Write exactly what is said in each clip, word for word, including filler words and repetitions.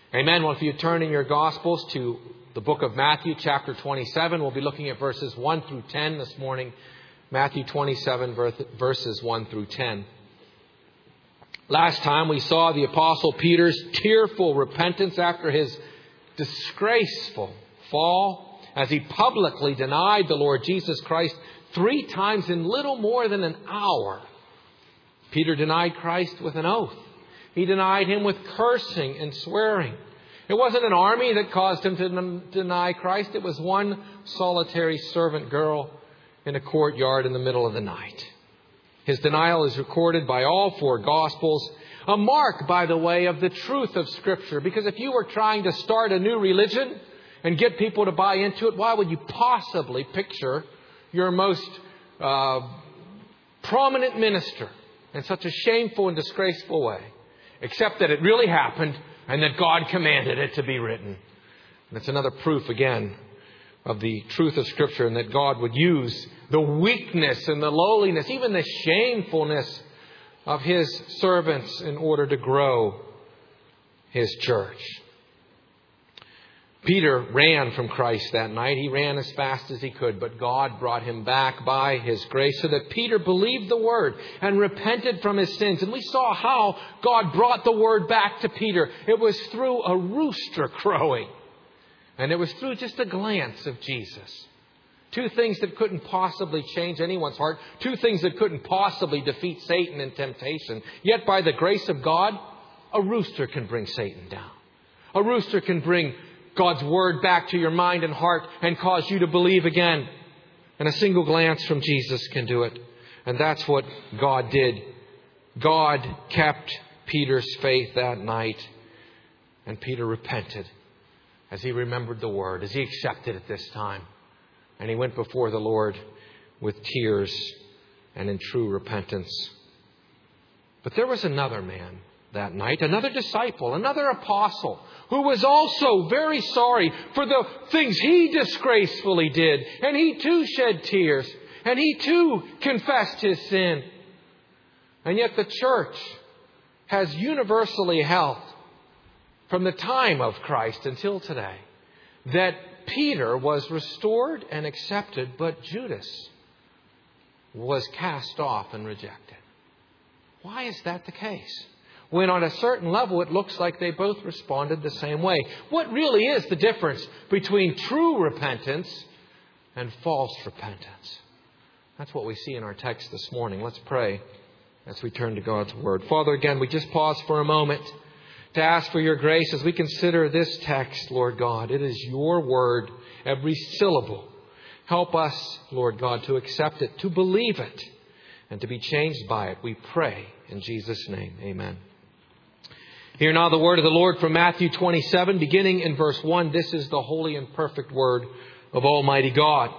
Amen. Well, if you turn in your Gospels to the book of Matthew, chapter twenty-seven, we'll be looking at verses one through ten this morning. Matthew twenty-seven, verses one through ten. Last time we saw the Apostle Peter's tearful repentance after his disgraceful fall as he publicly denied the Lord Jesus Christ three times in little more than an hour. Peter denied Christ with an oath. He denied Him with cursing and swearing. It wasn't an army that caused him to deny Christ. It was one solitary servant girl in a courtyard in the middle of the night. His denial is recorded by all four Gospels. A mark, by the way, of the truth of Scripture. Because if you were trying to start a new religion and get people to buy into it, why would you possibly picture your most uh, prominent minister in such a shameful and disgraceful way? Except that it really happened and that God commanded it to be written. And it's another proof again of the truth of Scripture, and that God would use the weakness and the lowliness, even the shamefulness of His servants in order to grow His church. Peter ran from Christ that night. He ran as fast as he could, but God brought him back by His grace so that Peter believed the Word and repented from his sins. And we saw how God brought the Word back to Peter. It was through a rooster crowing. And it was through just a glance of Jesus. Two things that couldn't possibly change anyone's heart. Two things that couldn't possibly defeat Satan in temptation. Yet by the grace of God, a rooster can bring Satan down. A rooster can bring God's Word back to your mind and heart and cause you to believe again. And a single glance from Jesus can do it. And that's what God did. God kept Peter's faith that night. And Peter repented as he remembered the Word, as he accepted it this time. And he went before the Lord with tears and in true repentance. But there was another man that night, another disciple, another apostle, who was also very sorry for the things he disgracefully did. And he too shed tears. And he too confessed his sin. And yet the church has universally held, from the time of Christ until today, that Peter was restored and accepted, but Judas was cast off and rejected. Why is that the case? When on a certain level it looks like they both responded the same way. What really is the difference between true repentance and false repentance? That's what we see in our text this morning. Let's pray as we turn to God's Word. Father, again, we just pause for a moment to ask for your grace as we consider this text, Lord God. It is your Word, every syllable. Help us, Lord God, to accept it, to believe it, and to be changed by it. We pray in Jesus' name. Amen. Hear now the word of the Lord from Matthew twenty-seven, beginning in verse one. This is the holy and perfect word of Almighty God.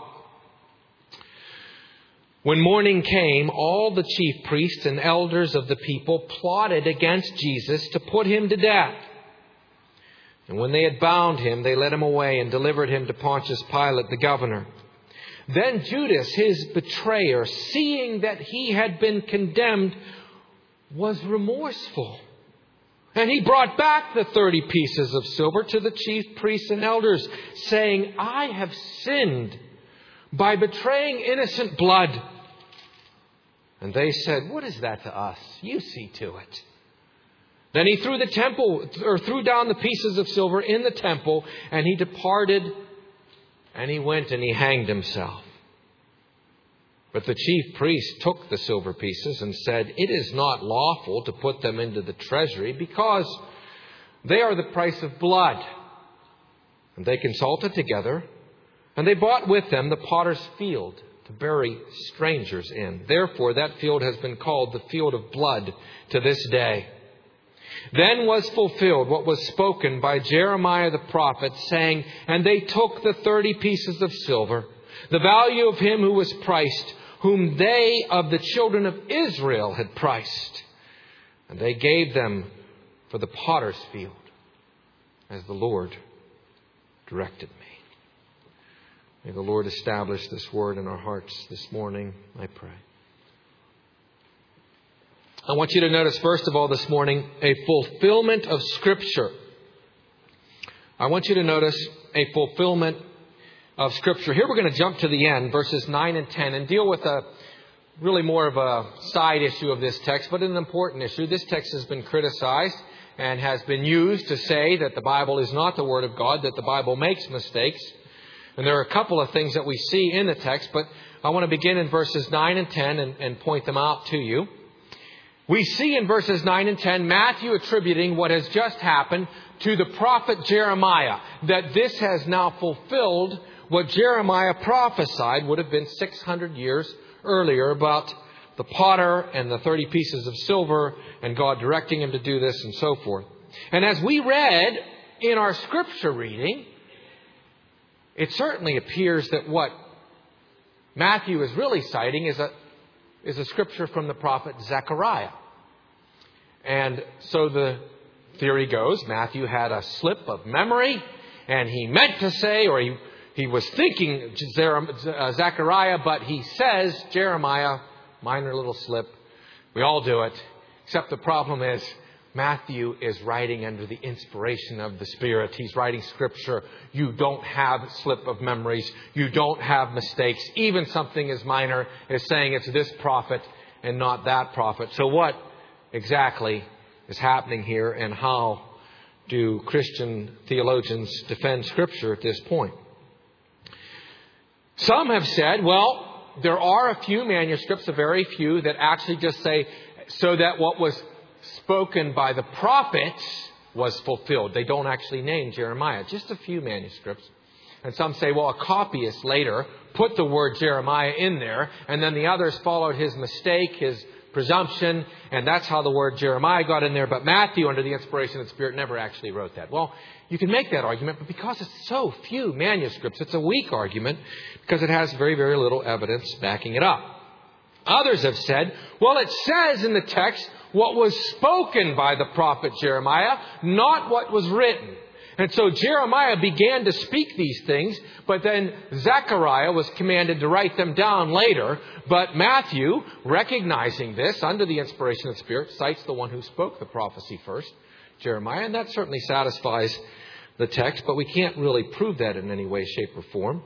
When morning came, all the chief priests and elders of the people plotted against Jesus to put Him to death. And when they had bound Him, they led Him away and delivered Him to Pontius Pilate, the governor. Then Judas, his betrayer, seeing that he had been condemned, was remorseful. And he brought back the thirty pieces of silver to the chief priests and elders, saying, I have sinned by betraying innocent blood. And they said, what is that to us? You see to it. Then he threw the temple, or threw down the pieces of silver in the temple, and he departed, and he went and he hanged himself. But the chief priest took the silver pieces and said, it is not lawful to put them into the treasury because they are the price of blood. And they consulted together, and they bought with them the potter's field to bury strangers in. Therefore, that field has been called the field of blood to this day. Then was fulfilled what was spoken by Jeremiah the prophet, saying, and they took the thirty pieces of silver, the value of him who was priced, whom they of the children of Israel had priced. And they gave them for the potter's field, as the Lord directed me. May the Lord establish this word in our hearts this morning, I pray. I want you to notice, first of all, this morning, a fulfillment of Scripture. I want you to notice a fulfillment of Scripture. Here we're going to jump to the end, verses nine and ten, and deal with a really more of a side issue of this text, but an important issue. This text has been criticized and has been used to say that the Bible is not the Word of God, that the Bible makes mistakes. And there are a couple of things that we see in the text, but I want to begin in verses nine and ten and, and point them out to you. We see in verses nine and ten Matthew attributing what has just happened to the prophet Jeremiah, that this has now fulfilled what Jeremiah prophesied would have been six hundred years earlier about the potter and the thirty pieces of silver and God directing him to do this and so forth. And as we read in our scripture reading, it certainly appears that what Matthew is really citing is a, is a scripture from the prophet Zechariah. And so the theory goes, Matthew had a slip of memory and he meant to say, or he He was thinking Zechariah, but he says Jeremiah, minor little slip. We all do it. Except the problem is Matthew is writing under the inspiration of the Spirit. He's writing Scripture. You don't have slip of memories. You don't have mistakes. Even something as minor as saying it's this prophet and not that prophet. So what exactly is happening here, and how do Christian theologians defend Scripture at this point? Some have said, well, there are a few manuscripts, a very few, that actually just say, so that what was spoken by the prophets was fulfilled. They don't actually name Jeremiah. Just a few manuscripts. And some say, well, a copyist later put the word Jeremiah in there, and then the others followed his mistake, his presumption, and that's how the word Jeremiah got in there. But Matthew, under the inspiration of the Spirit, never actually wrote that. Well, you can make that argument, but because it's so few manuscripts, it's a weak argument because it has very, very little evidence backing it up. Others have said, well, it says in the text what was spoken by the prophet Jeremiah, not what was written. And so Jeremiah began to speak these things, but then Zechariah was commanded to write them down later. But Matthew, recognizing this under the inspiration of the Spirit, cites the one who spoke the prophecy first, Jeremiah, and that certainly satisfies the text, but we can't really prove that in any way, shape, or form.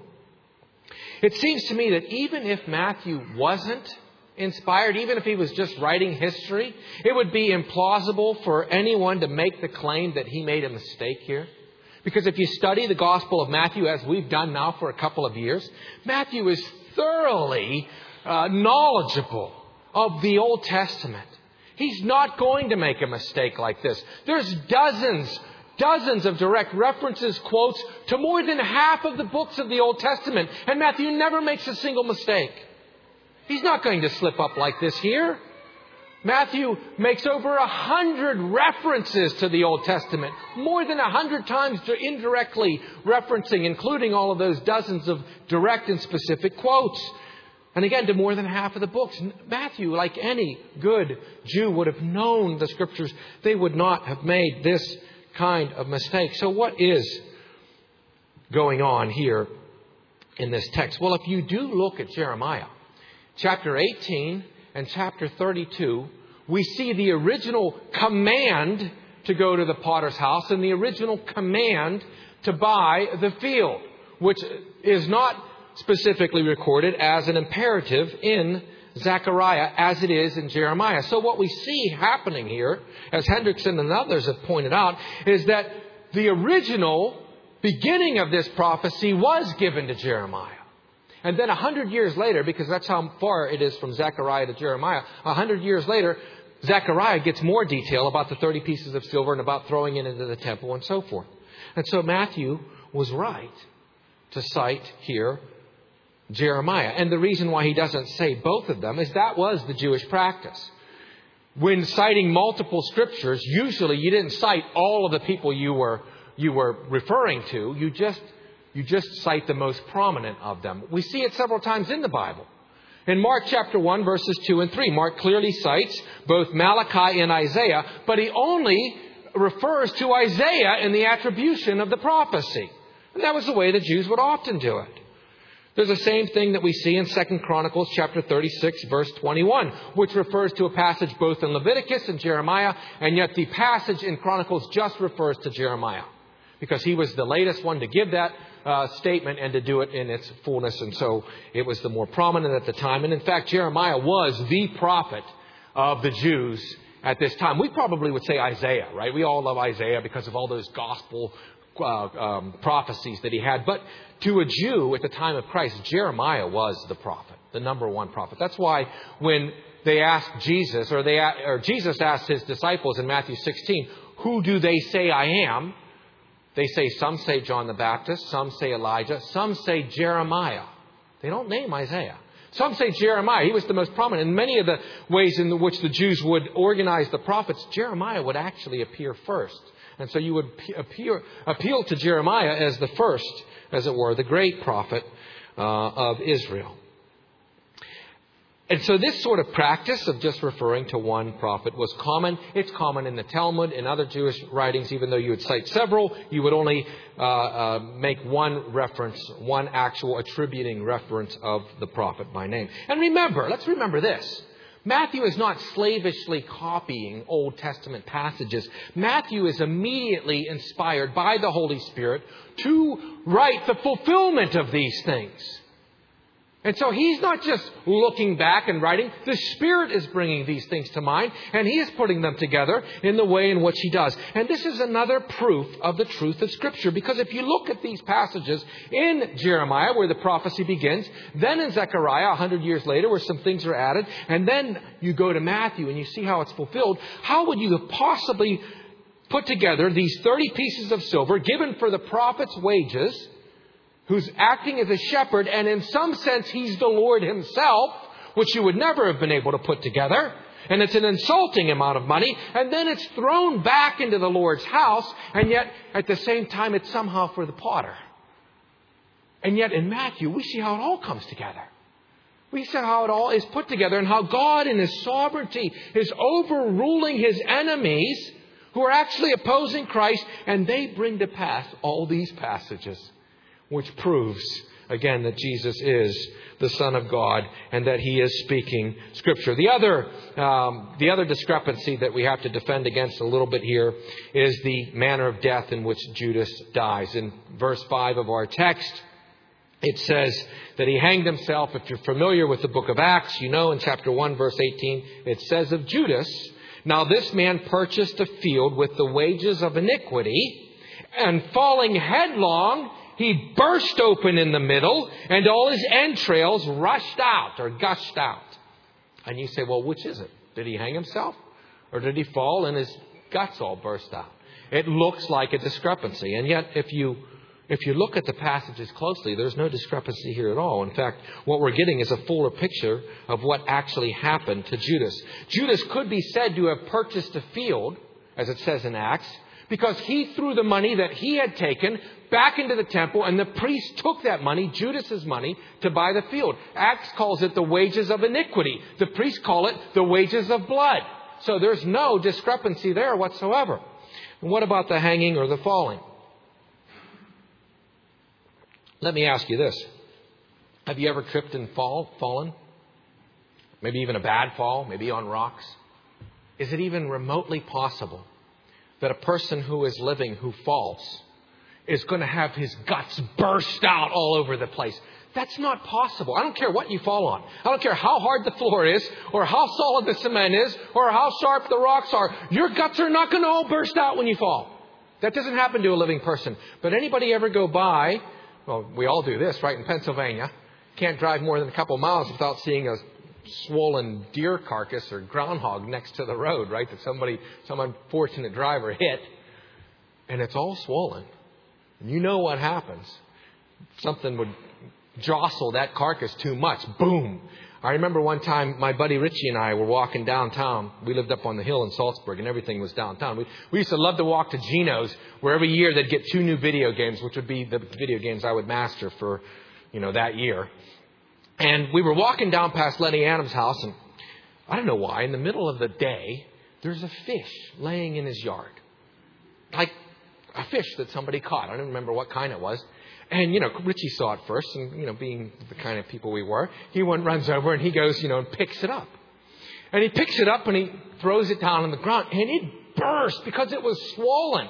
It seems to me that even if Matthew wasn't inspired, even if he was just writing history, it would be implausible for anyone to make the claim that he made a mistake here. Because if you study the Gospel of Matthew, as we've done now for a couple of years, Matthew is thoroughly uh, knowledgeable of the Old Testament. He's not going to make a mistake like this. There's dozens, dozens of direct references, quotes to more than half of the books of the Old Testament. And Matthew never makes a single mistake. He's not going to slip up like this here. Matthew makes over a hundred references to the Old Testament, more than a hundred times indirectly referencing, including all of those dozens of direct and specific quotes. And again, to more than half of the books. Matthew, like any good Jew, would have known the Scriptures. They would not have made this kind of mistake. So what is going on here in this text? Well, if you do look at Jeremiah, chapter eighteen and chapter thirty-two, we see the original command to go to the potter's house and the original command to buy the field, which is not specifically recorded as an imperative in Zechariah as it is in Jeremiah. So what we see happening here, as Hendrickson and others have pointed out, is that the original beginning of this prophecy was given to Jeremiah. And then a hundred years later, because that's how far it is from Zechariah to Jeremiah, a hundred years later, Zechariah gets more detail about the thirty pieces of silver and about throwing it into the temple and so forth. And so Matthew was right to cite here Jeremiah. And the reason why he doesn't say both of them is that was the Jewish practice. When citing multiple scriptures, usually you didn't cite all of the people you were you were referring to. You just You just cite the most prominent of them. We see it several times in the Bible. In Mark chapter one, verses two and three, Mark clearly cites both Malachi and Isaiah, but he only refers to Isaiah in the attribution of the prophecy. And that was the way the Jews would often do it. There's the same thing that we see in Second Chronicles chapter thirty-six, verse twenty-one, which refers to a passage both in Leviticus and Jeremiah, and yet the passage in Chronicles just refers to Jeremiah. because he was the latest one to give that uh, statement and to do it in its fullness. And so it was the more prominent at the time. And in fact, Jeremiah was the prophet of the Jews at this time. We probably would say Isaiah, right? We all love Isaiah because of all those gospel uh, um, prophecies that he had. But to a Jew at the time of Christ, Jeremiah was the prophet, the number one prophet. That's why when they asked Jesus, or they or Jesus asked his disciples in Matthew sixteen, who do they say I am? They say, some say John the Baptist, some say Elijah, some say Jeremiah. They don't name Isaiah. Some say Jeremiah. He was the most prominent. In many of the ways in which the Jews would organize the prophets, Jeremiah would actually appear first. And so you would appear, appeal to Jeremiah as the first, as it were, the great prophet uh, of Israel. And so this sort of practice of just referring to one prophet was common. It's common in the Talmud and other Jewish writings. Even though you would cite several, you would only uh, uh, make one reference, one actual attributing reference of the prophet by name. And remember, let's remember this. Matthew is not slavishly copying Old Testament passages. Matthew is immediately inspired by the Holy Spirit to write the fulfillment of these things. And so he's not just looking back and writing. The Spirit is bringing these things to mind, and he is putting them together in the way in which he does. And this is another proof of the truth of Scripture, because if you look at these passages in Jeremiah, where the prophecy begins, then in Zechariah, a hundred years later, where some things are added, and then you go to Matthew and you see how it's fulfilled, how would you have possibly put together these thirty pieces of silver given for the prophet's wages, who's acting as a shepherd, and in some sense he's the Lord himself, which you would never have been able to put together. And it's an insulting amount of money. And then it's thrown back into the Lord's house, and yet at the same time it's somehow for the potter. And yet in Matthew we see how it all comes together. We see how it all is put together, and how God in his sovereignty is overruling his enemies who are actually opposing Christ, and they bring to pass all these passages, which proves, again, that Jesus is the Son of God and that he is speaking Scripture. The other, um, the other discrepancy that we have to defend against a little bit here is the manner of death in which Judas dies. In verse five of our text, it says that he hanged himself. If you're familiar with the book of Acts, you know in chapter one, verse eighteen, it says of Judas, "Now this man purchased a field with the wages of iniquity, and falling headlong, he burst open in the middle, and all his entrails rushed out," or gushed out. And you say, well, which is it? Did he hang himself? Or did he fall and his guts all burst out? It looks like a discrepancy. And yet, if you if you look at the passages closely, there's no discrepancy here at all. In fact, what we're getting is a fuller picture of what actually happened to Judas. Judas could be said to have purchased a field, as it says in Acts, because he threw the money that he had taken back into the temple, and the priest took that money, Judas's money, to buy the field. Acts calls it the wages of iniquity. The priests call it the wages of blood. So there's no discrepancy there whatsoever. And what about the hanging or the falling? Let me ask you this. Have you ever tripped and fall, fallen? Maybe even a bad fall, maybe on rocks. Is it even remotely possible that a person who is living who falls is going to have his guts burst out all over the place? That's not possible. I don't care what you fall on. I don't care how hard the floor is, or how solid the cement is, or how sharp the rocks are. Your guts are not going to all burst out when you fall. That doesn't happen to a living person. But anybody ever go by, well, we all do this, right, in Pennsylvania. Can't drive more than a couple miles without seeing a swollen deer carcass or groundhog next to the road, right, that somebody, some unfortunate driver hit. And it's all swollen. And you know what happens. Something would jostle that carcass too much. Boom. I remember one time my buddy Richie and I were walking downtown. We lived up on the hill in Salzburg, and everything was downtown. We, we used to love to walk to Gino's, where every year they'd get two new video games, which would be the video games I would master for, you know, that year. And we were walking down past Lenny Adams' house, and I don't know why, in the middle of the day, there's a fish laying in his yard. Like a fish that somebody caught. I don't remember what kind it was. And, you know, Richie saw it first, and, you know, being the kind of people we were, he went, runs over, and he goes, you know, and picks it up. And he picks it up, and he throws it down on the ground, and it burst because it was swollen.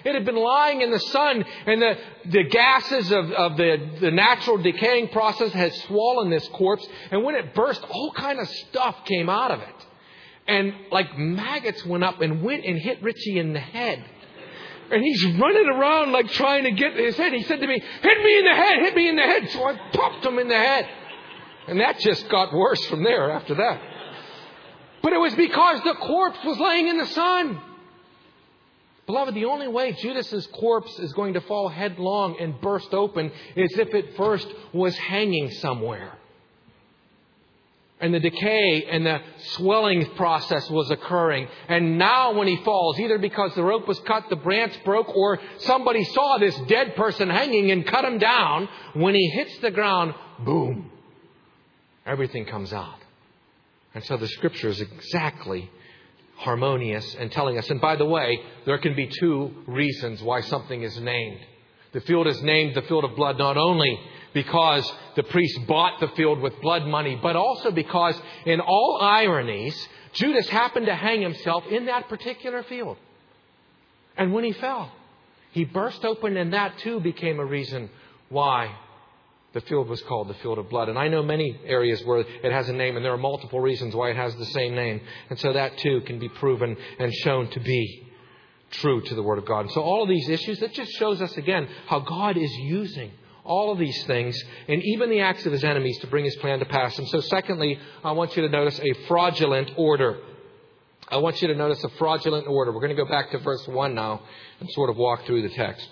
It had been lying in the sun, and the, the gases of, of the, the natural decaying process had swollen this corpse. And when it burst, all kind of stuff came out of it. And like maggots went up and went and hit Richie in the head. And he's running around like trying to get his head. He said to me, hit me in the head, hit me in the head. So I popped him in the head. And that just got worse from there after that. But it was because the corpse was laying in the sun. Beloved, the only way Judas's corpse is going to fall headlong and burst open is if it first was hanging somewhere. And the decay and the swelling process was occurring. And now when he falls, either because the rope was cut, the branch broke, or somebody saw this dead person hanging and cut him down, when he hits the ground, boom, everything comes out. And so the Scripture is exactly harmonious and telling us. And by the way, there can be two reasons why something is named. The field is named the field of blood not only because the priest bought the field with blood money, but also because in all ironies, Judas happened to hang himself in that particular field. And when he fell, he burst open, and that too became a reason why the field was called the field of blood. And I know many areas where it has a name, and there are multiple reasons why it has the same name. And so that too can be proven and shown to be true to the Word of God. And so all of these issues, that just shows us again how God is using all of these things and even the acts of His enemies to bring His plan to pass. And so secondly, I want you to notice a fraudulent order. I want you to notice a fraudulent order. We're going to go back to verse one now and sort of walk through the text.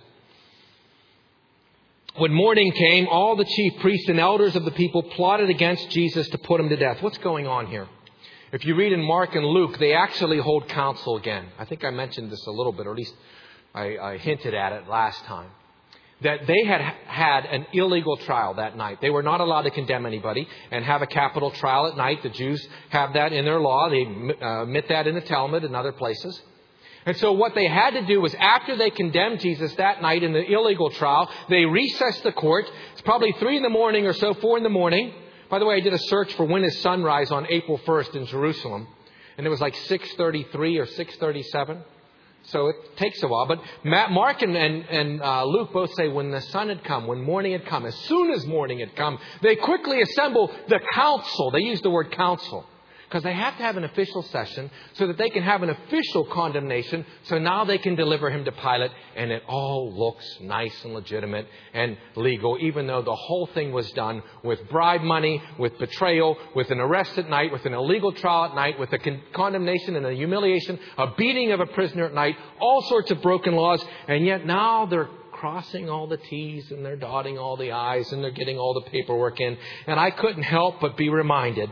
When morning came, all the chief priests and elders of the people plotted against Jesus to put Him to death. What's going on here? If you read in Mark and Luke, they actually hold council again. I think I mentioned this a little bit, or at least I, I hinted at it last time. That they had had an illegal trial that night. They were not allowed to condemn anybody and have a capital trial at night. The Jews have that in their law. They uh, admit that in the Talmud and other places. And so what they had to do was, after they condemned Jesus that night in the illegal trial, they recessed the court. It's probably three in the morning or so, four in the morning. By the way, I did a search for when is sunrise on April first in Jerusalem. And it was like six thirty-three or six thirty-seven. So it takes a while. But Mark and, and, and uh, Luke both say when the sun had come, when morning had come, as soon as morning had come, they quickly assemble the council. They use the word council because they have to have an official session so that they can have an official condemnation. So now they can deliver Him to Pilate, and it all looks nice and legitimate and legal, even though the whole thing was done with bribe money, with betrayal, with an arrest at night, with an illegal trial at night, with a con- condemnation and a humiliation, a beating of a prisoner at night, all sorts of broken laws. And yet now they're crossing all the T's and they're dotting all the I's and they're getting all the paperwork in. And I couldn't help but be reminded,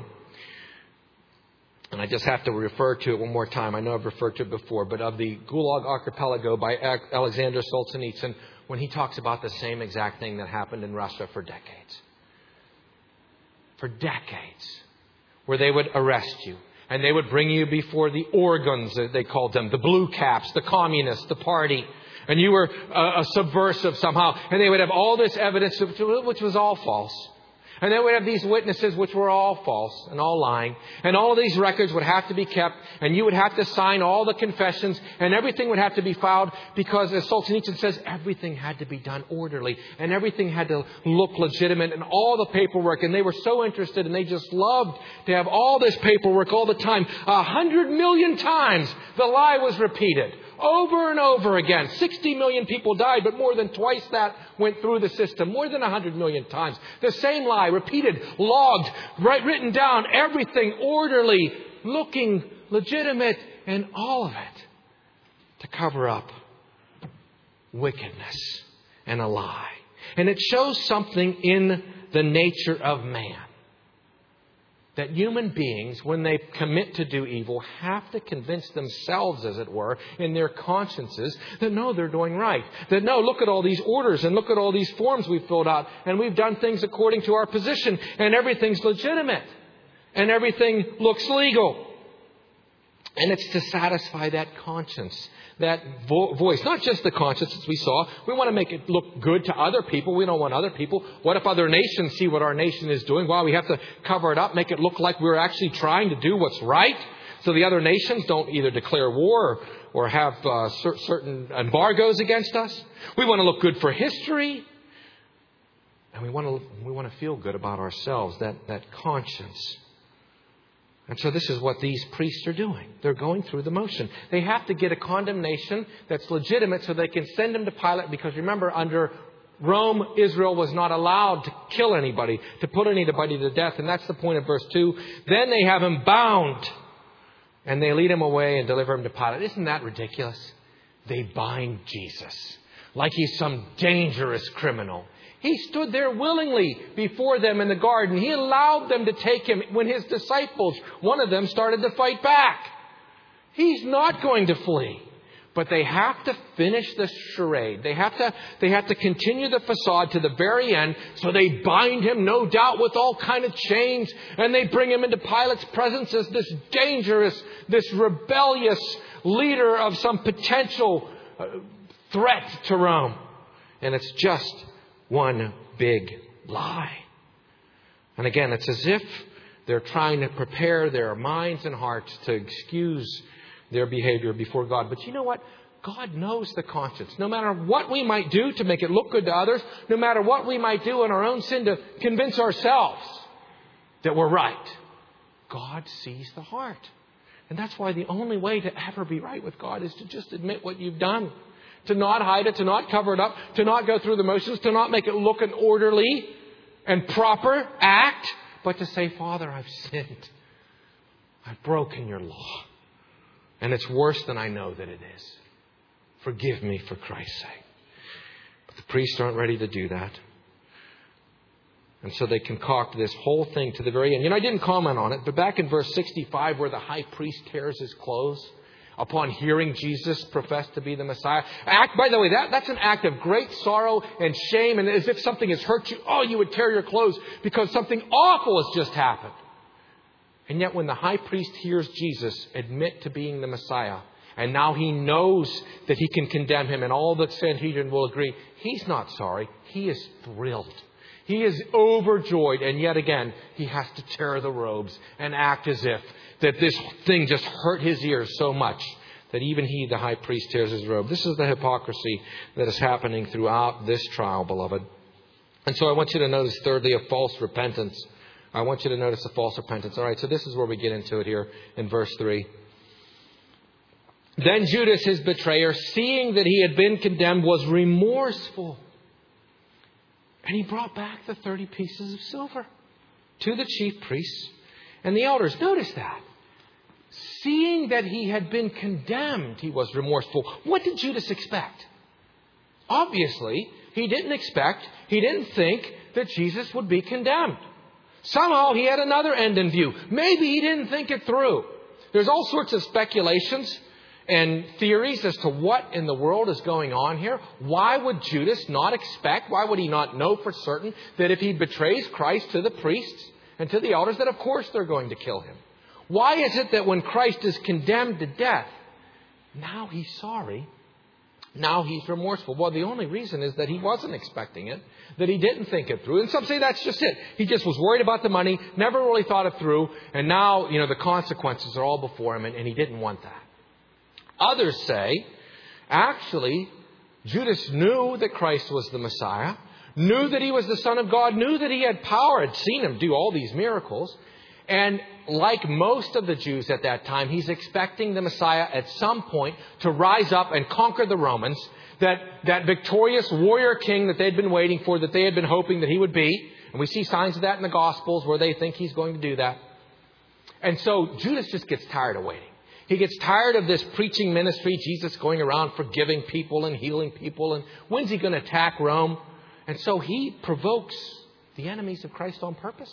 and I just have to refer to it one more time. I know I've referred to it before, but of the Gulag Archipelago by Alexander Solzhenitsyn, when he talks about the same exact thing that happened in Russia for decades. For decades. Where they would arrest you. And they would bring you before the organs, they called them, the blue caps, the communists, the party. And you were a, a subversive somehow. And they would have all this evidence, which was all false. And then we'd have these witnesses which were all false and all lying. And all of these records would have to be kept. And you would have to sign all the confessions. And everything would have to be filed because, as Solzhenitsyn says, everything had to be done orderly. And everything had to look legitimate and all the paperwork. And they were so interested and they just loved to have all this paperwork all the time. A hundred million times the lie was repeated. Over and over again. sixty million people died, but more than twice that went through the system. More than one hundred million times. The same lie, repeated, logged, right, written down, everything orderly, looking legitimate, and all of it to cover up wickedness and a lie. And it shows something in the nature of man. That human beings, when they commit to do evil, have to convince themselves, as it were, in their consciences that no, they're doing right. That no, look at all these orders and look at all these forms we've filled out and we've done things according to our position and everything's legitimate and everything looks legal. And it's to satisfy that conscience, that vo- voice. Not just the conscience, as we saw. We want to make it look good to other people. We don't want other people. What if other nations see what our nation is doing? Well, we have to cover it up, make it look like we're actually trying to do what's right. so the other nations don't either declare war or, or have uh, cer- certain embargoes against us. We want to look good for history. And we want to we want to feel good about ourselves, that, that conscience. And so this is what these priests are doing. They're going through the motion. They have to get a condemnation that's legitimate so they can send him to Pilate. Because remember, under Rome, Israel was not allowed to kill anybody, to put anybody to death. And that's the point of verse two. Then they have him bound. And they lead him away and deliver him to Pilate. Isn't that ridiculous? They bind Jesus like he's some dangerous criminal. He stood there willingly before them in the garden. He allowed them to take him when his disciples, one of them, started to fight back. He's not going to flee. But they have to finish this charade. They have to, they have to continue the facade to the very end. So they bind him, no doubt, with all kind of chains. And they bring him into Pilate's presence as this dangerous, this rebellious leader of some potential uh, threat to Rome. And it's just one big lie. And again, it's as if they're trying to prepare their minds and hearts to excuse their behavior before God. But you know what? God knows the conscience. No matter what we might do to make it look good to others, no matter what we might do in our own sin to convince ourselves that we're right, God sees the heart. And that's why the only way to ever be right with God is to just admit what you've done. To not hide it, to not cover it up, to not go through the motions, to not make it look an orderly and proper act, but to say, Father, I've sinned. I've broken your law. And it's worse than I know that it is. Forgive me for Christ's sake. But the priests aren't ready to do that. And so they concoct this whole thing to the very end. You know, I didn't comment on it, but back in verse sixty-five where the high priest tears his clothes upon hearing Jesus profess to be the Messiah. Act, by the way, that, that's an act of great sorrow and shame. And as if something has hurt you, oh, you would tear your clothes because something awful has just happened. And yet when the high priest hears Jesus admit to being the Messiah, and now he knows that he can condemn him, and all the Sanhedrin will agree, he's not sorry. He is thrilled. He is overjoyed. And yet again, he has to tear the robes and act as if that this thing just hurt his ears so much that even he, the high priest, tears his robe. This is the hypocrisy that is happening throughout this trial, beloved. And so I want you to notice, thirdly, a false repentance. I want you to notice a false repentance. All right, so this is where we get into it here in verse three. Then Judas, his betrayer, seeing that he had been condemned, was remorseful. And he brought back the thirty pieces of silver to the chief priests and the elders. Notice that. Seeing that he had been condemned, he was remorseful. What did Judas expect? Obviously, he didn't expect, he didn't think that Jesus would be condemned. Somehow he had another end in view. Maybe he didn't think it through. There's all sorts of speculations and theories as to what in the world is going on here. Why would Judas not expect, why would he not know for certain that if he betrays Christ to the priests and to the elders, that of course they're going to kill him? Why is it that when Christ is condemned to death, now he's sorry, now he's remorseful? Well, the only reason is that he wasn't expecting it, that he didn't think it through. And some say that's just it. He just was worried about the money, never really thought it through, and now, you know, the consequences are all before him, and, and he didn't want that. Others say, actually, Judas knew that Christ was the Messiah, knew that he was the Son of God, knew that he had power, had seen him do all these miracles. And like most of the Jews at that time, he's expecting the Messiah at some point to rise up and conquer the Romans. That, that victorious warrior king that they'd been waiting for, that they had been hoping that he would be. And we see signs of that in the Gospels where they think he's going to do that. And so Judas just gets tired of waiting. He gets tired of this preaching ministry, Jesus going around forgiving people and healing people. And when's he going to attack Rome? And so he provokes the enemies of Christ on purpose.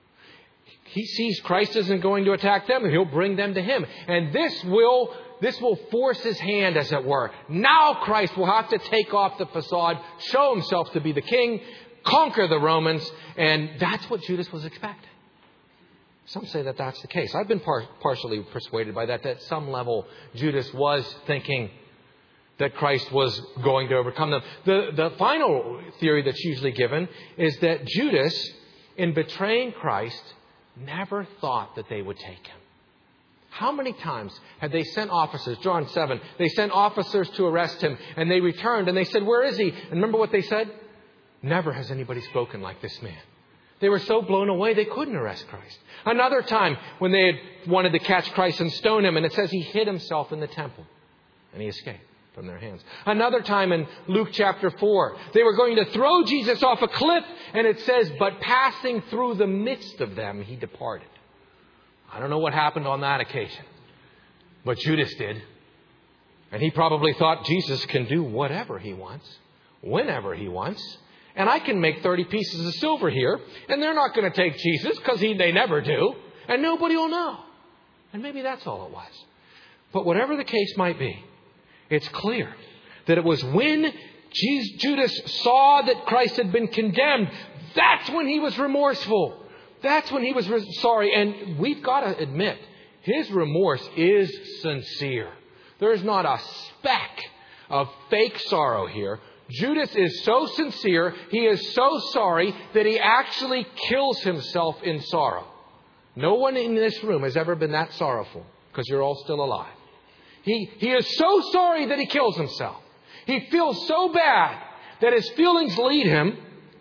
He sees Christ isn't going to attack them, and he'll bring them to him. And this will, this will force his hand, as it were. Now Christ will have to take off the facade, show himself to be the king, conquer the Romans, and that's what Judas was expecting. Some say that that's the case. I've been par- partially persuaded by that, that at some level Judas was thinking that Christ was going to overcome them. The, the final theory that's usually given is that Judas, in betraying Christ, never thought that they would take him. How many times had they sent officers, John seven, they sent officers to arrest him, and they returned and they said, where is he? And remember what they said? Never has anybody spoken like this man. They were so blown away they couldn't arrest Christ. Another time when they had wanted to catch Christ and stone him, and it says he hid himself in the temple and he escaped from their hands. Another time in Luke chapter four, they were going to throw Jesus off a cliff, and it says, but passing through the midst of them, he departed. I don't know what happened on that occasion, but Judas did. And he probably thought Jesus can do whatever he wants, whenever he wants. And I can make thirty pieces of silver here, and they're not going to take Jesus because they never do. And nobody will know. And maybe that's all it was. But whatever the case might be, it's clear that it was when Judas saw that Christ had been condemned, that's when he was remorseful. That's when he was sorry. And we've got to admit, his remorse is sincere. There is not a speck of fake sorrow here. Judas is so sincere, he is so sorry that he actually kills himself in sorrow. No one in this room has ever been that sorrowful because you're all still alive. He, he is so sorry that he kills himself. He feels so bad that his feelings lead him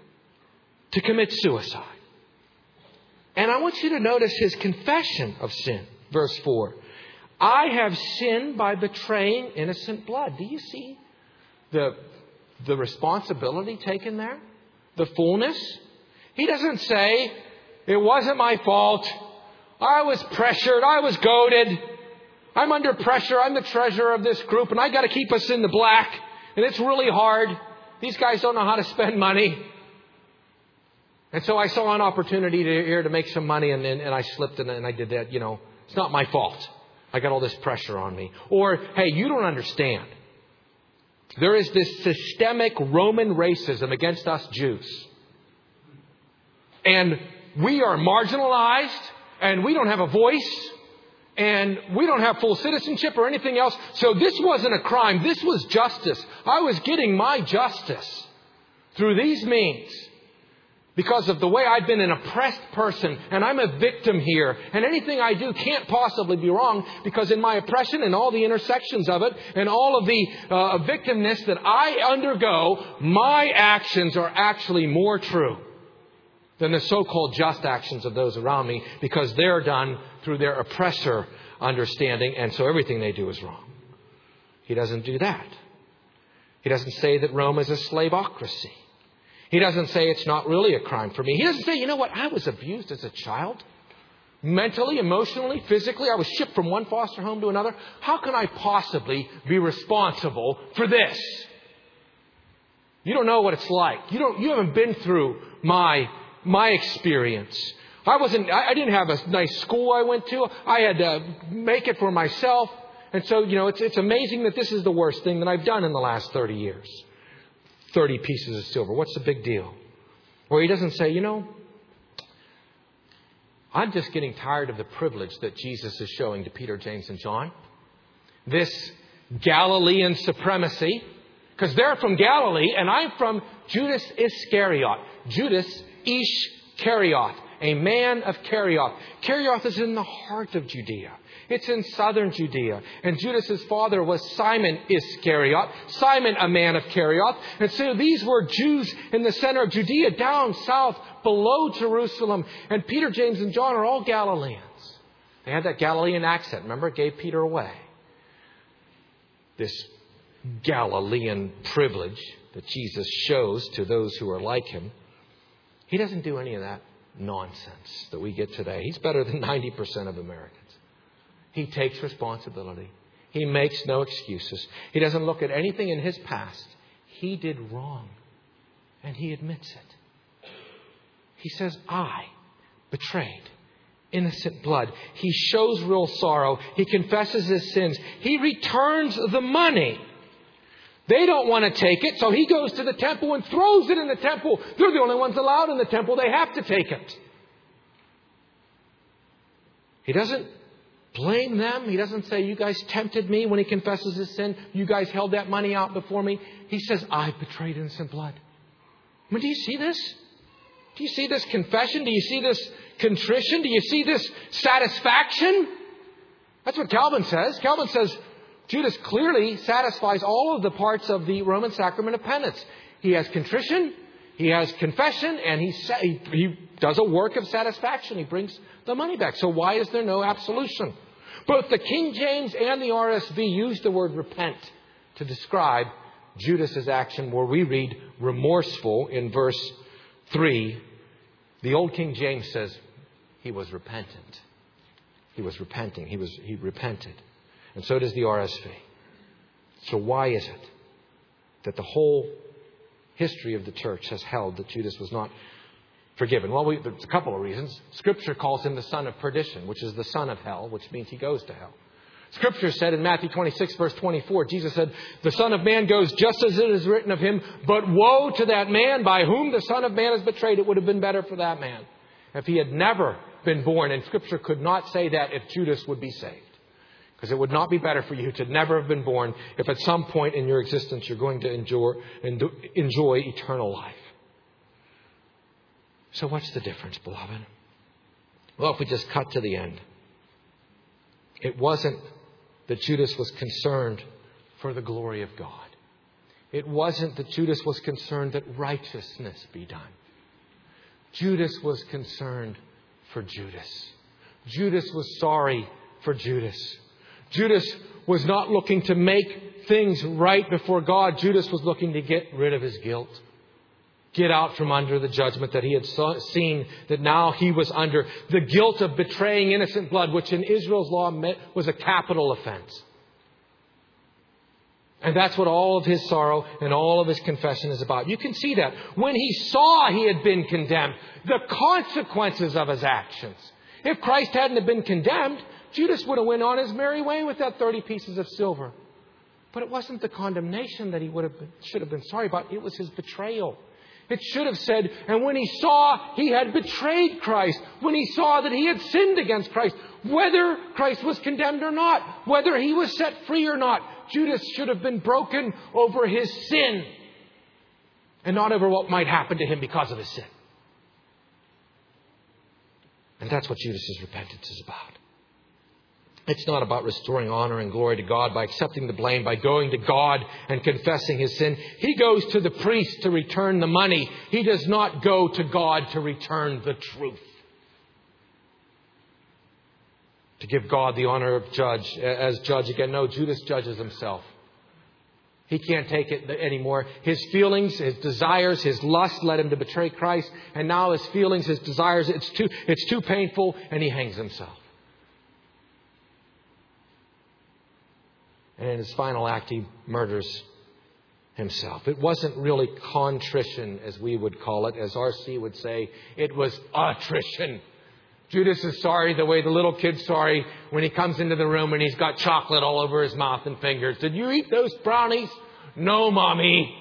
to commit suicide. And I want you to notice his confession of sin. Verse four. I have sinned by betraying innocent blood. Do you see the, the responsibility taken there? The fullness? He doesn't say, it wasn't my fault. I was pressured. I was goaded. I'm under pressure. I'm the treasurer of this group, and I got to keep us in the black. And it's really hard. These guys don't know how to spend money. And so I saw an opportunity to, here to make some money, and, and, and I slipped and, and I did that. You know, it's not my fault. I got all this pressure on me. Or, hey, you don't understand. There is this systemic Roman racism against us Jews. And we are marginalized, and we don't have a voice, and we don't have full citizenship or anything else. So this wasn't a crime. This was justice. I was getting my justice through these means. Because of the way I've been an oppressed person, and I'm a victim here. And anything I do can't possibly be wrong, because in my oppression and all the intersections of it and all of the uh, victimness that I undergo, my actions are actually more true than the so-called just actions of those around me, because they're done through their oppressor understanding, and so everything they do is wrong. He doesn't do that. He doesn't say that Rome is a slaveocracy. He doesn't say it's not really a crime for me. He doesn't say, you know what, I was abused as a child. Mentally, emotionally, physically. I was shipped from one foster home to another. How can I possibly be responsible for this? You don't know what it's like. You don't. You haven't been through my my experience. I wasn't. I, I didn't have a nice school I went to. I had to make it for myself. And so, you know, it's it's amazing that this is the worst thing that I've done in the last thirty years. thirty pieces of silver. What's the big deal? Or he doesn't say, you know, I'm just getting tired of the privilege that Jesus is showing to Peter, James, and John. This Galilean supremacy. Because they're from Galilee and I'm from Judas Iscariot. Judas Ishkarioth, a man of Kerioth. Kerioth is in the heart of Judea. It's in southern Judea. And Judas' father was Simon Iscariot. Simon, a man of Kerioth. And so these were Jews in the center of Judea, down south, below Jerusalem. And Peter, James, and John are all Galileans. They had that Galilean accent. Remember, it gave Peter away. This Galilean privilege that Jesus shows to those who are like him. He doesn't do any of that nonsense that we get today. He's better than ninety percent of Americans. He takes responsibility. He makes no excuses. He doesn't look at anything in his past. He did wrong. And he admits it. He says, I betrayed innocent blood. He shows real sorrow. He confesses his sins. He returns the money. They don't want to take it, so he goes to the temple and throws it in the temple. They're the only ones allowed in the temple. They have to take it. He doesn't blame them. He doesn't say, you guys tempted me when he confesses his sin. You guys held that money out before me. He says, I betrayed innocent blood. I mean, do you see this? Do you see this confession? Do you see this contrition? Do you see this satisfaction? That's what Calvin says. Calvin says Judas clearly satisfies all of the parts of the Roman sacrament of penance. He has contrition, he has confession, and he, he, he does a work of satisfaction. He brings the money back. So why is there no absolution? Both the King James and the R S V use the word repent to describe Judas's action, where we read remorseful in verse three. The old King James says he was repentant. He was repenting. He was he repented. And so does the R S V. So why is it that the whole history of the church has held that Judas was not forgiven? Well, we, there's a couple of reasons. Scripture calls him the son of perdition, which is the son of hell, which means he goes to hell. Scripture said in Matthew twenty-six, verse twenty-four, Jesus said, the Son of Man goes just as it is written of him, but woe to that man by whom the Son of Man is betrayed. It would have been better for that man if he had never been born. And Scripture could not say that if Judas would be saved. Because it would not be better for you to never have been born if at some point in your existence you're going to enjoy, enjoy eternal life. So what's the difference, beloved? Well, if we just cut to the end. It wasn't that Judas was concerned for the glory of God. It wasn't that Judas was concerned that righteousness be done. Judas was concerned for Judas. Judas was sorry for Judas. Judas was not looking to make things right before God. Judas was looking to get rid of his guilt. Get out from under the judgment that he had seen that now he was under. The guilt of betraying innocent blood, which in Israel's law was a capital offense. And that's what all of his sorrow and all of his confession is about. You can see that when he saw he had been condemned, the consequences of his actions. If Christ hadn't have been condemned, Judas would have went on his merry way with that thirty pieces of silver. But it wasn't the condemnation that he would have been, should have been sorry about. It was his betrayal. It should have said, and when he saw he had betrayed Christ, when he saw that he had sinned against Christ, whether Christ was condemned or not, whether he was set free or not, Judas should have been broken over his sin and not over what might happen to him because of his sin. And that's what Judas's repentance is about. It's not about restoring honor and glory to God by accepting the blame, by going to God and confessing his sin. He goes to the priest to return the money. He does not go to God to return the truth. To give God the honor of judge as judge again. No, Judas judges himself. He can't take it anymore. His feelings, his desires, his lust led him to betray Christ. And now his feelings, his desires, it's too, it's too painful, and he hangs himself. And in his final act, he murders himself. It wasn't really contrition, as we would call it. As R C would say, it was attrition. Judas is sorry the way the little kid's sorry when he comes into the room and he's got chocolate all over his mouth and fingers. Did you eat those brownies? No, Mommy.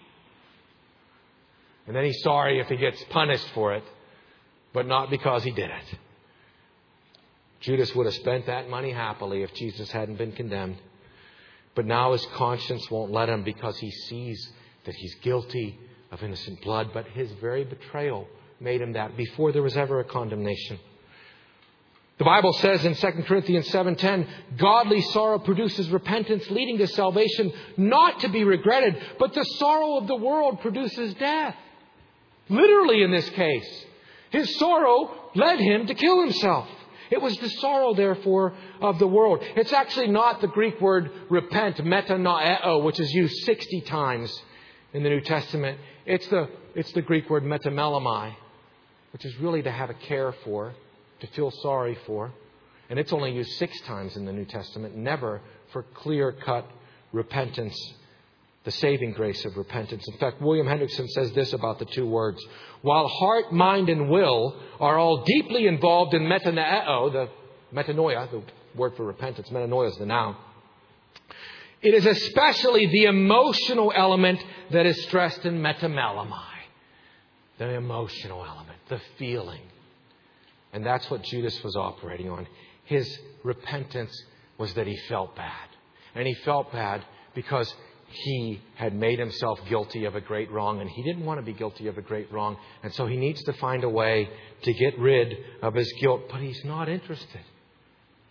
And then he's sorry if he gets punished for it, but not because he did it. Judas would have spent that money happily if Jesus hadn't been condemned. But now his conscience won't let him because he sees that he's guilty of innocent blood. But his very betrayal made him that before there was ever a condemnation. The Bible says in Second Corinthians seven ten, godly sorrow produces repentance leading to salvation, not to be regretted, but the sorrow of the world produces death. Literally in this case, his sorrow led him to kill himself. It was the sorrow, therefore, of the world. It's actually not the Greek word repent, metanoeo, which is used sixty times in the New Testament. It's the, it's the Greek word metamelomai, which is really to have a care for, to feel sorry for. And it's only used six times in the New Testament, never for clear-cut repentance, the saving grace of repentance. In fact, William Hendrickson says this about the two words. While heart, mind, and will are all deeply involved in metanoeo, the metanoia, the word for repentance, metanoia is the noun. It is especially the emotional element that is stressed in metamelomai. The emotional element, the feeling. And that's what Judas was operating on. His repentance was that he felt bad. And he felt bad because he had made himself guilty of a great wrong, and he didn't want to be guilty of a great wrong. And so he needs to find a way to get rid of his guilt. But he's not interested.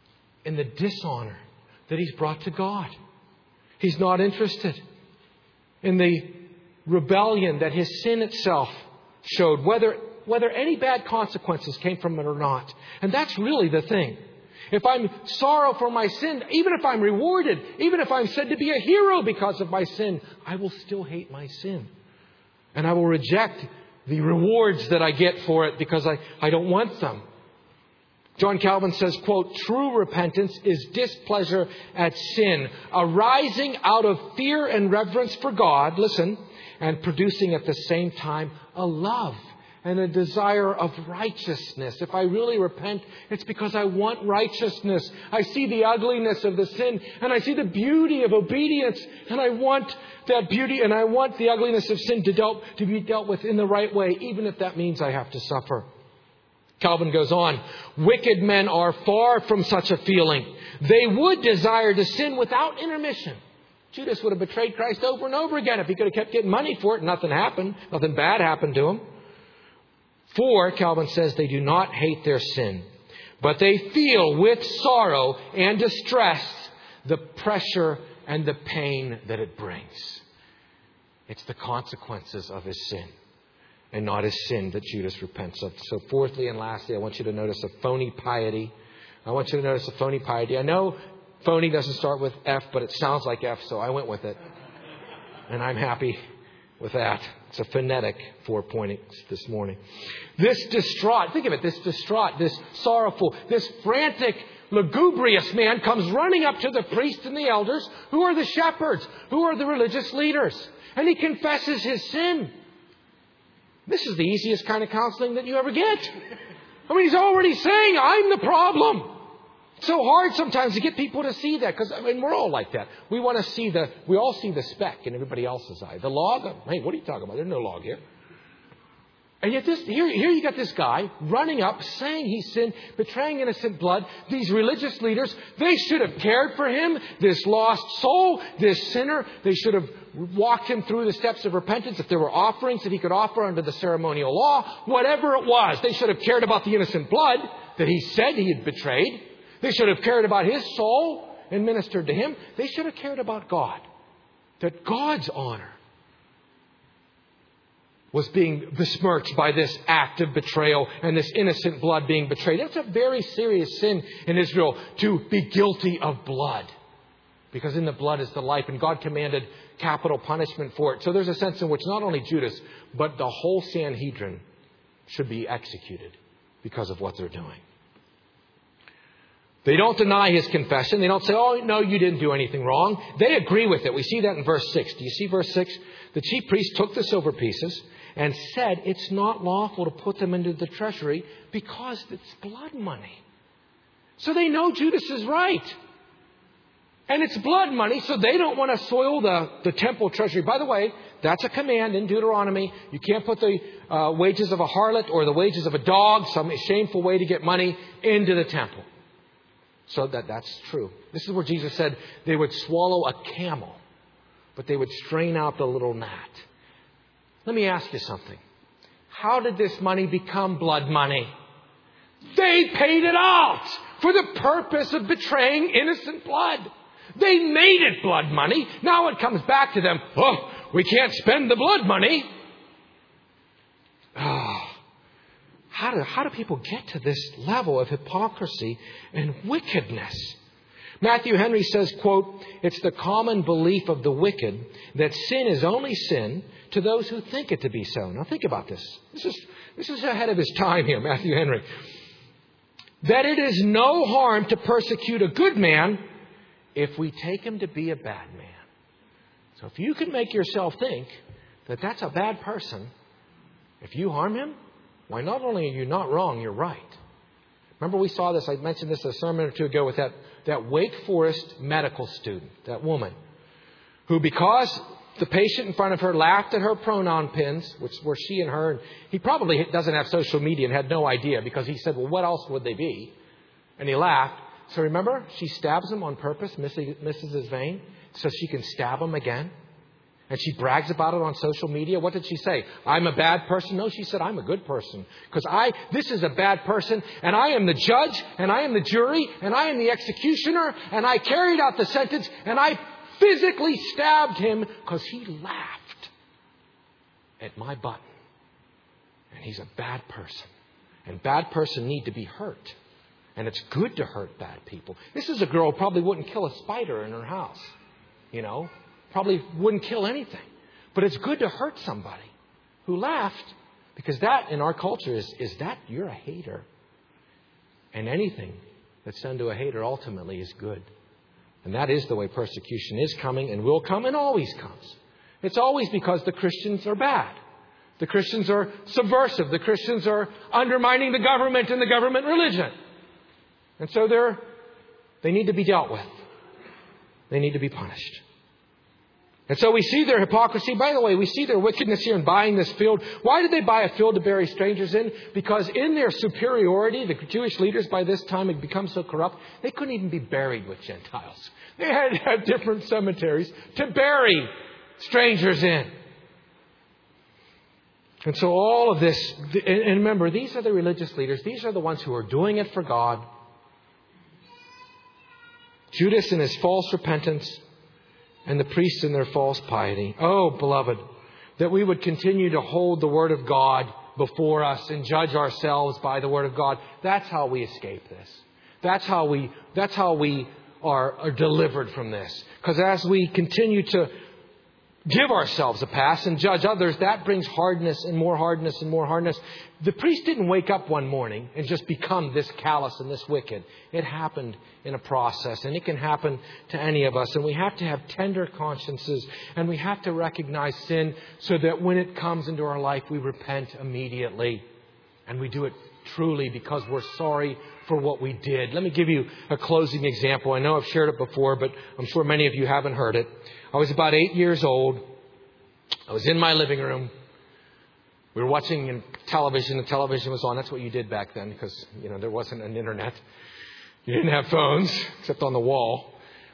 in the dishonor that he's brought to God. He's not interested in the rebellion that his sin itself showed, whether, whether any bad consequences came from it or not. And that's really the thing. If I'm sorrow for my sin, even if I'm rewarded, even if I'm said to be a hero because of my sin, I will still hate my sin. And I will reject the rewards that I get for it because I, I don't want them. John Calvin says, quote, "True repentance is displeasure at sin, arising out of fear and reverence for God," listen, "and producing at the same time a love and a desire of righteousness." If I really repent, it's because I want righteousness. I see the ugliness of the sin and I see the beauty of obedience, and I want that beauty and I want the ugliness of sin to, dealt, to be dealt with in the right way, even if that means I have to suffer. Calvin goes on, "Wicked men are far from such a feeling. They would desire to sin without intermission." Judas would have betrayed Christ over and over again if he could have kept getting money for it. Nothing happened. Nothing bad happened to him. For, Calvin says, they do not hate their sin, but they feel with sorrow and distress the pressure and the pain that it brings. It's the consequences of his sin, and not his sin, that Judas repents of. So fourthly and lastly, I want you to notice a phony piety. I want you to notice a phony piety. I know phony doesn't start with F, but it sounds like F, so I went with it. And I'm happy with that. It's a phonetic four pointings this morning. This distraught, think of it, this distraught, this sorrowful, this frantic, lugubrious man comes running up to the priest and the elders, who are the shepherds, who are the religious leaders. And he confesses his sin. This is the easiest kind of counseling that you ever get. I mean, he's already saying, I'm the problem. It's so hard sometimes to get people to see that, because I mean, we're all like that. We want to see the, we all see the speck in everybody else's eye. The log, hey, what are you talking about? There's no log here. And yet this, here, here you got this guy running up, saying he's sinned, betraying innocent blood. These religious leaders, they should have cared for him, this lost soul, this sinner. They should have walked him through the steps of repentance. If there were offerings that he could offer under the ceremonial law, whatever it was, they should have cared about the innocent blood that he said he had betrayed. They should have cared about his soul and ministered to him. They should have cared about God. That God's honor was being besmirched by this act of betrayal and this innocent blood being betrayed. That's a very serious sin in Israel, to be guilty of blood. Because in the blood is the life, and God commanded capital punishment for it. So there's a sense in which not only Judas, but the whole Sanhedrin should be executed because of what they're doing. They don't deny his confession. They don't say, oh, no, you didn't do anything wrong. They agree with it. We see that in verse six. Do you see verse six? The chief priest took the silver pieces and said, it's not lawful to put them into the treasury because it's blood money. So they know Judas is right. And it's blood money, so they don't want to soil the, the temple treasury. By the way, that's a command in Deuteronomy. You can't put the uh, wages of a harlot or the wages of a dog, some shameful way to get money, into the temple. So that, that's true. This is where Jesus said they would swallow a camel, but they would strain out the little gnat. Let me ask you something. How did this money become blood money? They paid it out for the purpose of betraying innocent blood. They made it blood money. Now it comes back to them. Oh, we can't spend the blood money. Oh. How do, how do people get to this level of hypocrisy and wickedness? Matthew Henry says, quote, it's the common belief of the wicked that sin is only sin to those who think it to be so. Now think about this. This is, this is ahead of his time here, Matthew Henry. That it is no harm to persecute a good man if we take him to be a bad man. So if you can make yourself think that that's a bad person, if you harm him, why, not only are you not wrong, you're right. Remember, we saw this, I mentioned this a sermon or two ago with that, that Wake Forest medical student, that woman, who, because the patient in front of her laughed at her pronoun pins, which were she and her, and he probably doesn't have social media and had no idea, because he said, well, what else would they be? And he laughed. So remember, she stabs him on purpose, misses, misses his vein, so she can stab him again. And she brags about it on social media. What did she say? I'm a bad person? No, she said, I'm a good person. Because I, this is a bad person, and I am the judge, and I am the jury, and I am the executioner, and I carried out the sentence, and I physically stabbed him because he laughed at my button. And he's a bad person. And bad person need to be hurt. And it's good to hurt bad people. This is a girl who probably wouldn't kill a spider in her house. You know? Probably wouldn't kill anything. But it's good to hurt somebody who laughed, because that in our culture is, is that you're a hater. And anything that's done to a hater ultimately is good. And that is the way persecution is coming and will come and always comes. It's always because the Christians are bad. The Christians are subversive. The Christians are undermining the government and the government religion. And so they're, they need to be dealt with. They need to be punished. And so we see their hypocrisy. By the way, we see their wickedness here in buying this field. Why did they buy a field to bury strangers in? Because in their superiority, the Jewish leaders by this time had become so corrupt, they couldn't even be buried with Gentiles. They had to have different cemeteries to bury strangers in. And so all of this, and remember, these are the religious leaders. These are the ones who are doing it for God. Judas in his false repentance, and the priests in their false piety. Oh, beloved, that we would continue to hold the Word of God before us and judge ourselves by the Word of God. That's how we escape this. That's how we, that's how we are, are delivered from this. Because as we continue to give ourselves a pass and judge others, that brings hardness and more hardness and more hardness. The priest didn't wake up one morning and just become this callous and this wicked. It happened in a process, and it can happen to any of us. And we have to have tender consciences, and we have to recognize sin so that when it comes into our life, we repent immediately. And we do it truly because we're sorry for what we did. Let me give you a closing example. I know I've shared it before, but I'm sure many of you haven't heard it. I was about eight years old. I was in my living room. We were watching television. The television was on. That's what you did back then, because, you know, there wasn't an internet. You didn't have phones except on the wall.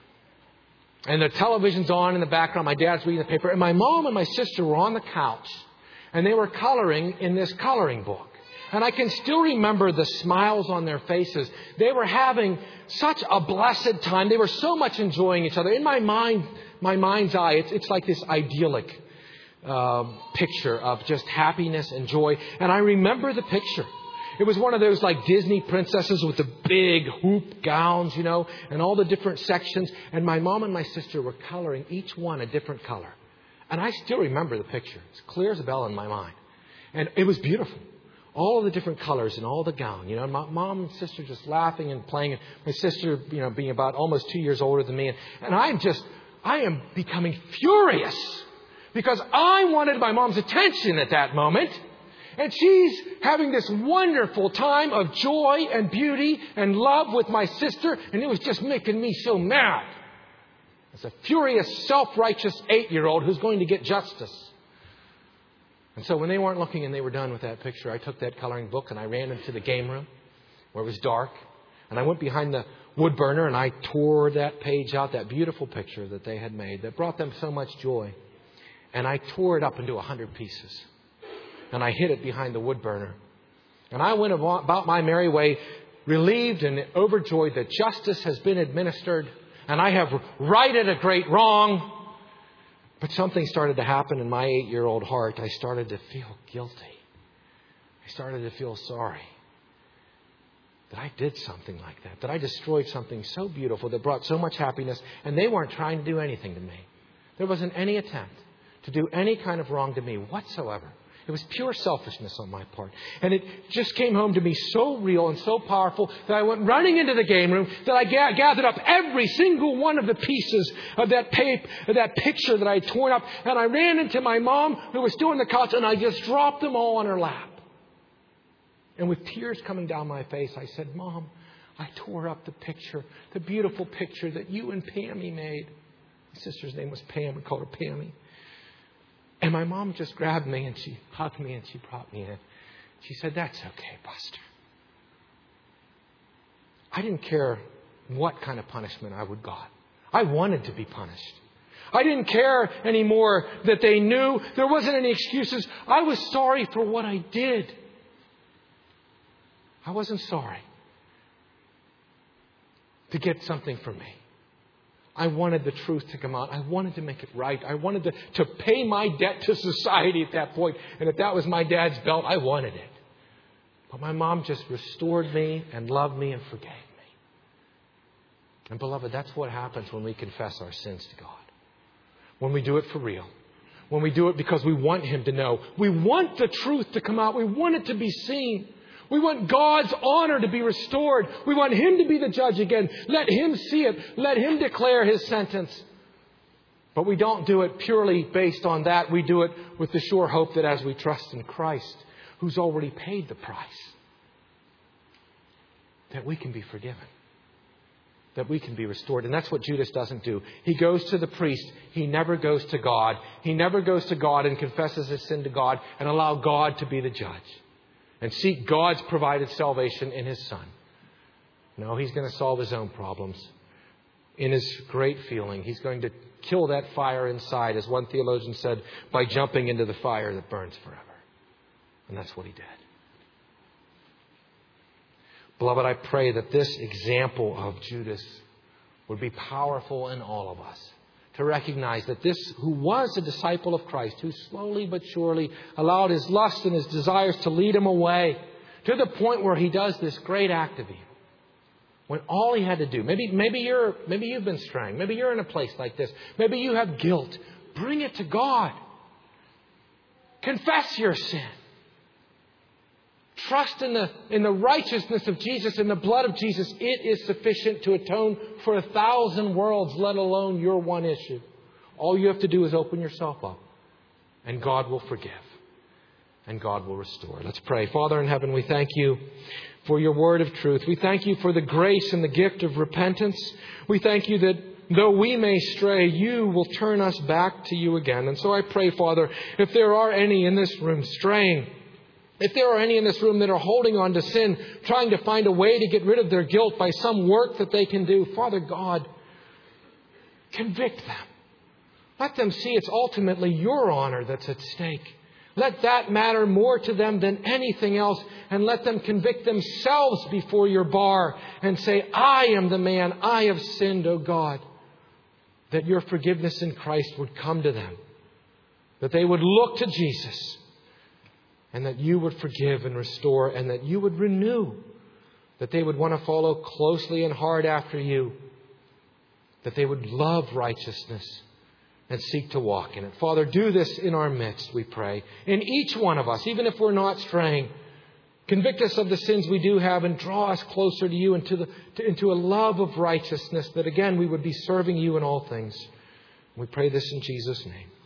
And the television's on in the background. My dad's reading the paper. And my mom and my sister were on the couch. And they were coloring in this coloring book. And I can still remember the smiles on their faces. They were having such a blessed time. They were so much enjoying each other. In my mind, my mind's eye, it's, it's like this idyllic uh, picture of just happiness and joy. And I remember the picture. It was one of those like Disney princesses with the big hoop gowns, you know, and all the different sections. And my mom and my sister were coloring each one a different color. And I still remember the picture. It's clear as a bell in my mind. And it was beautiful. All the different colors and all the gown. You know, my mom and sister just laughing and playing. And my sister, you know, being about almost two years older than me. And, and I'm just, I am becoming furious because I wanted my mom's attention at that moment. And she's having this wonderful time of joy and beauty and love with my sister. And it was just making me so mad. As a furious, self-righteous eight-year-old who's going to get justice. And so when they weren't looking and they were done with that picture, I took that coloring book and I ran into the game room where it was dark. And I went behind the wood burner and I tore that page out, that beautiful picture that they had made that brought them so much joy. And I tore it up into a hundred pieces. And I hid it behind the wood burner. And I went about my merry way, relieved and overjoyed that justice has been administered. And I have righted a great wrong. But something started to happen in my eight-year-old heart. I started to feel guilty. I started to feel sorry that I did something like that. That I destroyed something so beautiful that brought so much happiness. And they weren't trying to do anything to me. There wasn't any attempt to do any kind of wrong to me whatsoever. It was pure selfishness on my part. And it just came home to me so real and so powerful that I went running into the game room, that I ga- gathered up every single one of the pieces of that tape, of that picture that I had torn up. And I ran into my mom, who was still on the couch, and I just dropped them all on her lap. And with tears coming down my face, I said, Mom, I tore up the picture, the beautiful picture that you and Pammy made. My sister's name was Pam. We called her Pammy. And my mom just grabbed me and she hugged me and she brought me in. She said, that's okay, Buster. I didn't care what kind of punishment I would got. I wanted to be punished. I didn't care anymore that they knew. There wasn't any excuses. I was sorry for what I did. I wasn't sorry to get something from me. I wanted the truth to come out. I wanted to make it right. I wanted to, to pay my debt to society at that point. And if that was my dad's belt, I wanted it. But my mom just restored me and loved me and forgave me. And beloved, that's what happens when we confess our sins to God. When we do it for real. When we do it because we want Him to know. We want the truth to come out. We want it to be seen. We want God's honor to be restored. We want Him to be the judge again. Let Him see it. Let Him declare His sentence. But we don't do it purely based on that. We do it with the sure hope that as we trust in Christ, who's already paid the price, that we can be forgiven. That we can be restored. And that's what Judas doesn't do. He goes to the priest. He never goes to God. He never goes to God and confesses his sin to God and allow God to be the judge. And seek God's provided salvation in His Son. No, he's going to solve his own problems. In his great feeling, he's going to kill that fire inside, as one theologian said, by jumping into the fire that burns forever. And that's what he did. Beloved, I pray that this example of Judas would be powerful in all of us. To recognize that this, who was a disciple of Christ, who slowly but surely allowed his lust and his desires to lead him away to the point where he does this great act of evil. When all he had to do, maybe, maybe you're, maybe you've been straying. Maybe you're in a place like this. Maybe you have guilt. Bring it to God. Confess your sin. Trust in the, in the righteousness of Jesus, in the blood of Jesus. It is sufficient to atone for a thousand worlds, let alone your one issue. All you have to do is open yourself up, and God will forgive, and God will restore. Let's pray. Father in heaven, we thank You for Your word of truth. We thank You for the grace and the gift of repentance. We thank You that though we may stray, You will turn us back to You again. And so I pray, Father, if there are any in this room straying, if there are any in this room that are holding on to sin, trying to find a way to get rid of their guilt by some work that they can do, Father God, convict them. Let them see it's ultimately Your honor that's at stake. Let that matter more to them than anything else. And let them convict themselves before Your bar and say, I am the man, I have sinned, O God. That Your forgiveness in Christ would come to them. That they would look to Jesus. And that You would forgive and restore, and that You would renew. That they would want to follow closely and hard after You. That they would love righteousness and seek to walk in it. Father, do this in our midst, we pray. In each one of us, even if we're not straying. Convict us of the sins we do have and draw us closer to You into, the, to, into a love of righteousness, that again we would be serving You in all things. We pray this in Jesus' name.